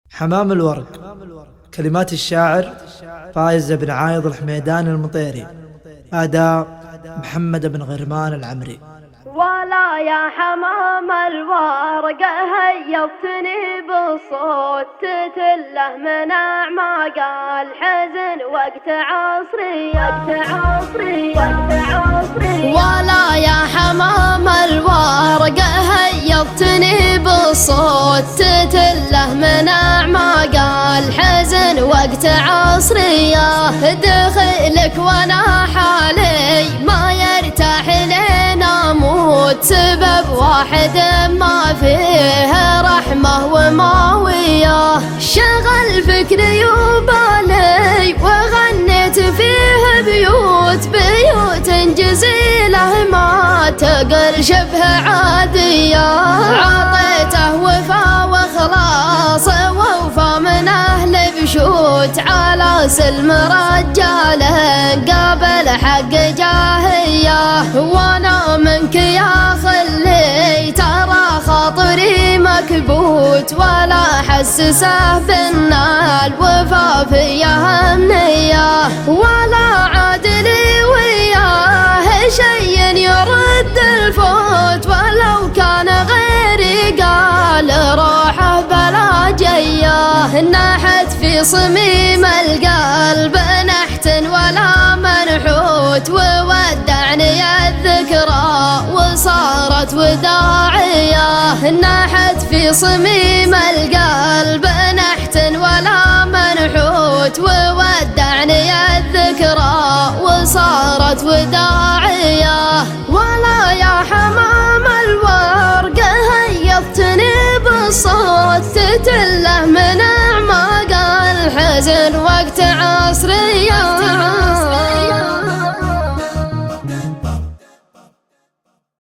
حمام الورق. كلمات الشاعر فايز بن عايض الحميداني المطيري. أداء محمد بن غرمان العمري. ولا يا حمام الورق هيبتني بصوت تتله من أعماق الحزن وقت عصري ولا يا حمام الورق هيبتني بصوت تتله من أعماق الحزن وقت عصري. دخلك وانا حالي ما يرتاح لنا موت سبب واحد ما فيه رحمة وماوية. شغل فكري وبالي وغنيت فيه بيوت جزيلة ما تقل شبه عادية. عطيته وفا وخلاص ووفا من أهل بشوت على سلم رجال قابل حق جاهية. وانا منك يا خلي ترى خاطري مكبوت ولا حسسه بان الوفا فيها همنية ولا عادلي وياه شي يرد الفوت. ولو كان غيري قال روحه بلا جيه. نحت في صميم القلب نحت ولا منحوت وودعني الذكرى وصارت وداعية. نحت في صميم القلب نحت ولا منحوت وودعني الذكرى وصارت وداعية. ولا يا حمام الورق هيبتني بالصوت تتله من أعماق الحزن وقت